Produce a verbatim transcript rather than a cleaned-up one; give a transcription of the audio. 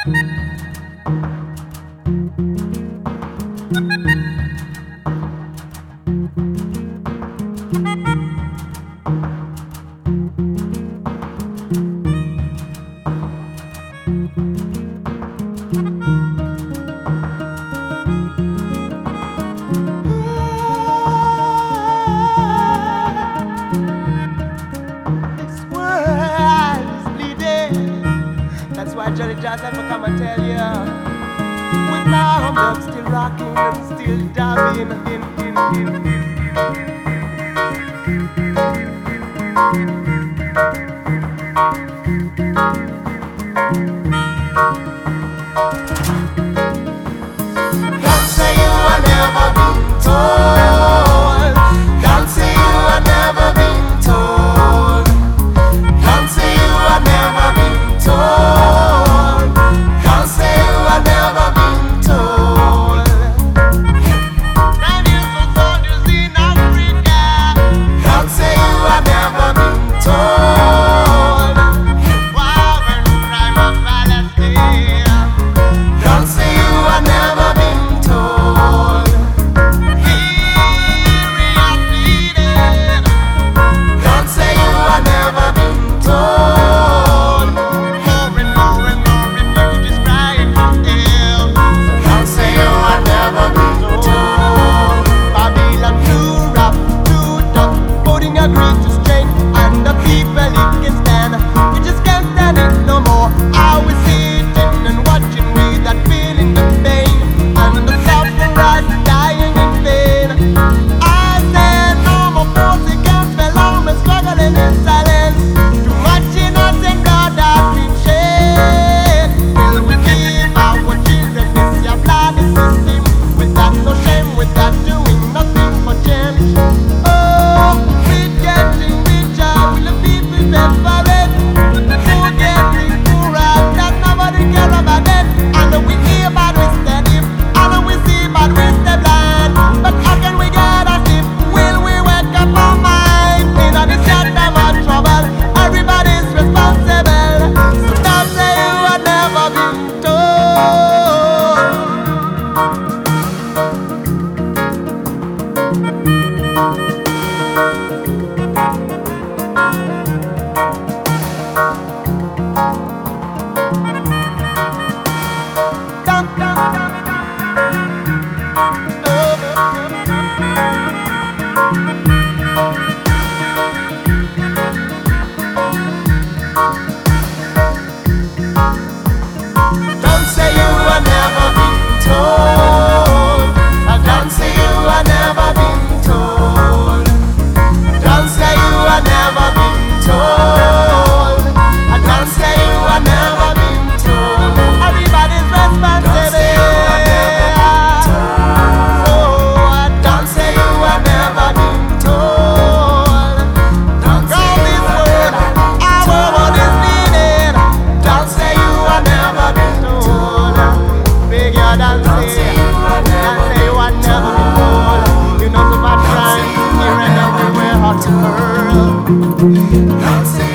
That's why Johnny Johnson will come and tell you. With my arm, I'm still rocking, I'm still dabbing in, in, in, in. Can't say you have never been told. Can't say you have never been told. Can't say you have never been told. Can't say you have never been told. Nine years of soldiers in Africa. Can't say you have never been told. Wow, and crime of Palestine. Can't say you have never been told. Here we are bleeding. Can't say you have never been told. More and more and more refugees crying for help. Can't say you have never been told. Babylon too rough, too tough, putting a grief to strength, and the people it can stand. We just can't stand it no more. Are we sitting and watching without feeling the pain and the suffering dying in vain? I said no more force against belong, but struggling in silence. Too much innocent blood has been shed. Will we give our children this your bloody system without no shame, without doing nothing for change? Oh, we're getting richer, will the people separate? We're getting poorer, that nobody care about it. And we hear about we steady, and we see about we stay blind. But how can we get us if will we wake up our mind? In a this time of trouble, everybody's responsible. So don't say you have never been told. Dum, dum, dum, dum. Don't say you have never been told. Don't say you have never been told. Don't say you have never been told. Don't say you have never been told. Everybody's responsible. Oh, don't say you have never been told. Don't say this word, our word is needed. Don't say you have never been told. Big your don't say, don't say you have never been told. You know so much time here and everywhere, hot to hurl. Don't say